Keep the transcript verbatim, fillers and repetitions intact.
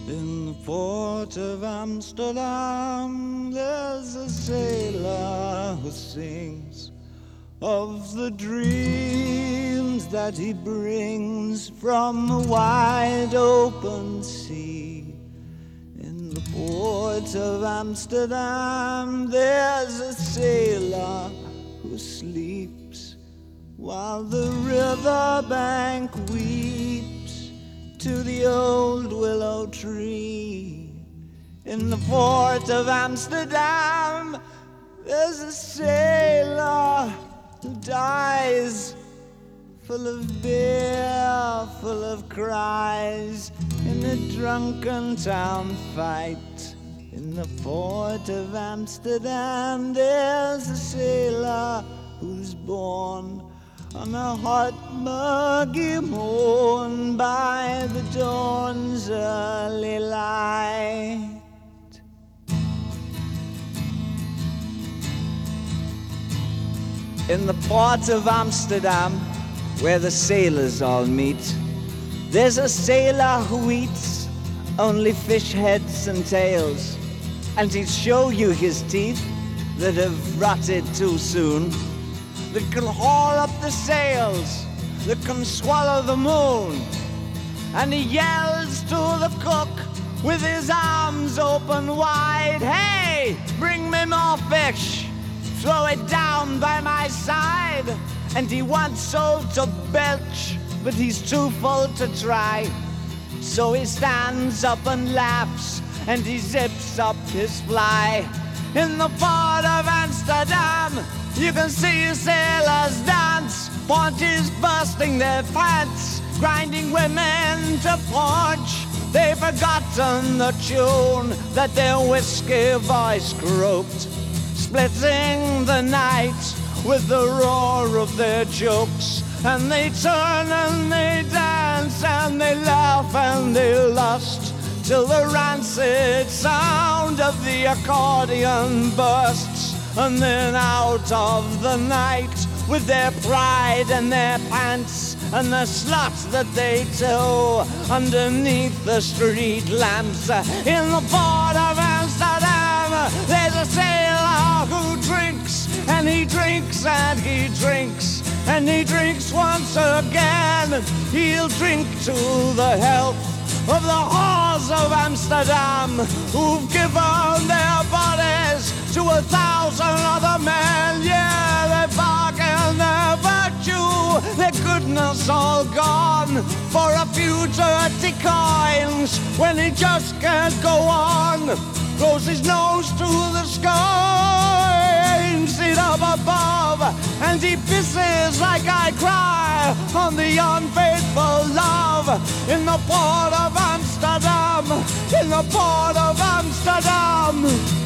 In the port of Amsterdam, there's a sailor who sings of the dreams that he brings from the wide open sea. In the port of Amsterdam, there's a sailor who sleeps while the riverbank weeps to the old willow tree. In the port of Amsterdam, there's a sailor who dies, full of beer, full of cries, in a drunken town fight. In the port of Amsterdam, there's a sailor who's born on a hot, muggy morn by the dawn's early light. In the port of Amsterdam, where the sailors all meet, there's a sailor who eats only fish heads and tails, and he'll show you his teeth that have rotted too soon, that can haul up the sails, that can swallow the moon. And he yells to the cook with his arms open wide, "Hey, bring me more fish, throw it down by my side." And he wants so to belch, but he's too full to try. So he stands up and laughs, and he zips up his fly. In the port of Amsterdam, you can see sailors dance, ponches bursting their pants, grinding women to punch. They've forgotten the tune that their whiskey voice croaked, splitting the night with the roar of their jokes. And they turn and they dance and they laugh and they lust, till the rancid sound of the accordion bursts. And then out of the night, with their pride and their pants and the sluts that they tow underneath the street lamps, in the port of Amsterdam, there's a sailor who drinks and he drinks and he drinks and he drinks once again. He'll drink to the health of the whores of Amsterdam, who've given their bodies to a thousand other men. Yeah, they bargain their virtue, their goodness all gone, for a few dirty coins when he just can't go on. Blows his nose to the sky, aims it up above, and he pisses like I cry on the unfaithful love. In the port of Amsterdam, in the port of Amsterdam.